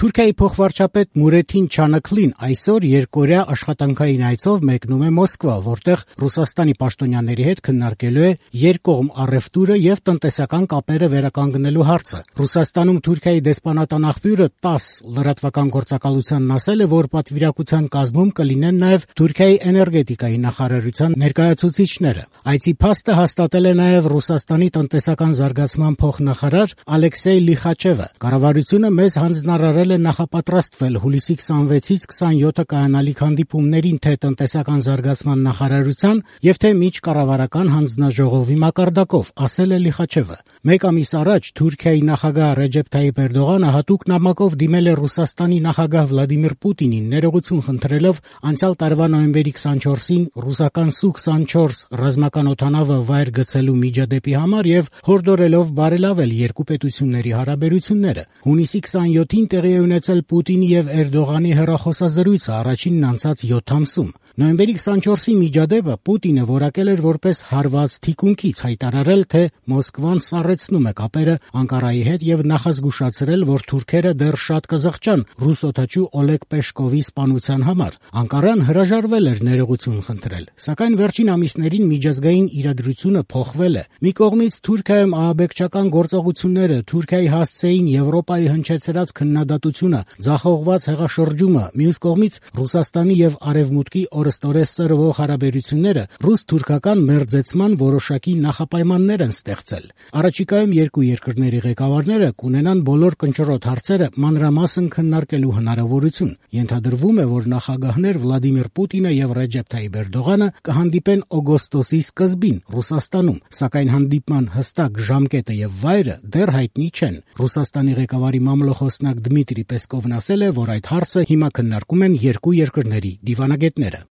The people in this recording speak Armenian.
Թուրքիայի փոխվարչապետ Մուրեթին Չանաքլին այսօր երկօրյա աշխատանքային այցով մեկնում է Մոսկվա, որտեղ Ռուսաստանի պաշտոնյաների հետ քննարկելու է երկկողմ առևտուրը եւ տնտեսական կապերը վերականգնելու հարցը։ Ռուսաստանում Թուրքիայի դեսպանատան աղբյուրը ՏԱՍՍ լրատվական գործակալությանն ասել է, որ պատվիրակության կազմում կլինեն նաեւ Թուրքիայի էներգետիկայի նախարարության ներկայացուցիչները։ Այցի փաստը հաստատել է նաեւ Ռուսաստանի տնտեսական զարգացման փոխնախարար Ալեքսեյ Լիխաչևը։ Կառավարությունը մեզ հանձնարարել է նախապատրաստվել հուլիսի 26-ից 27-ը կայանալիք հանդիպումներին թե տնտեսական զարգացման նախարարության եւ թե միջկառավարական հանձնաժողովի մակարդակով, ասել է Լիխաչևը։ Մեկ ամիս առաջ Թուրքիայի նախագահ Ռեջեփ Թայիփ Էրդողանը հատուկ նամակով դիմել է Ռուսաստանի նախագահ Վլադիմիր Պուտինին, ներողություն խնդրելով անցյալ տարվա նոյեմբերի 24-ին ռուսական Սու-24 ռազմական օդանավը վայր գցելու միջադեպի համար եւ հորդորելով բարելավել երկու պետությունների հարաբերությունները։ Հունիսի 27-ին տեղի է ունեցել Պուտինի եւ Էրդողանի հեռախոսազրույցը առաջինն անցած 7 ամսում։ Նոյեմբերի 24-ի միջադեպը Պուտինը որակել էր որպես հարված թիկունքից, հայտարարել, թե Մոսկվան սառեցնում է կապերը Անկարայի հետ եւ նախազգուշացրել, որ թուրքերը դեռ շատ կզղջան ռուս օդաչու Օլեգ Պեշկովի սպանության համար։ Անկարան հրաժարվել էր ներողություն խնդրել, սակայն վերջին ամիսներին միջազգային իրադրությունը փոխվել է։ Մի կողմից Թուրքիայում ահաբեկչական գործողությունները, Թուրքիայի հասցեին Եվրոպայի հնչեցրած քննադատությունը, ձախողված հեղաշրջումը, մյուս կողմից Ռուսաստանի եւ Արևմուտքի օրստորես սրվող հարաբերությունները ռուս-թուրքական մերձեցման որոշակի նախապայմաններ են ստեղծել։ Առաջիկայում երկու երկրների ղեկավարները կունենան բոլոր կնճռոտ հարցերը մանրամասն քննարկելու հնարավորություն։ Ենթադրվում է, որ նախագահներ Վլադիմիր Պուտինը եւ Ռեջեփ Թայիփ Էրդողանը կհանդիպեն օգոստոսի սկզբին Ռուսաստանում, սակայն հանդիպման հստակ ժամկետը եւ վայրը դեռ հայտնի չեն։ Ռուսաստանի ղեկավարի մամլոխոսնակ Դմիտրի Պեսկովն ասել է, որ այդ հարցը հիմա քննարկում են երկու երկրների դիվանագետները։